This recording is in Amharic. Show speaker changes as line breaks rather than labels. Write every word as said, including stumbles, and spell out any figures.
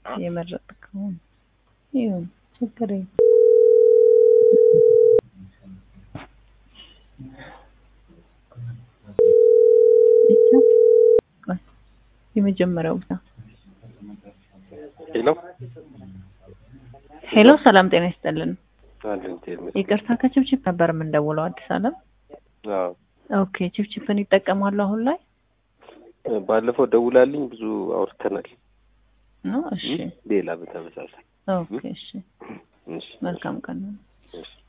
የመረጥከው ይሁን ችግር የለም የመጀመሪያው ብቻ
ሄሎ
ሄሎ ሰላም ጤና ይስጥልን
አለን ቴም
ይቅርታ ከችብችብ ነበር ምን ደውለው አዲስ አለም
አዎ
ኦኬ ችብችብን ይጠቀማሉ አሁን ላይ
ባለፈው ደውላልኝ ብዙ አውርተናል
ነው እሺ
ሌላ በተመሳሳይ
ኦኬ እሺ መልካም ቀን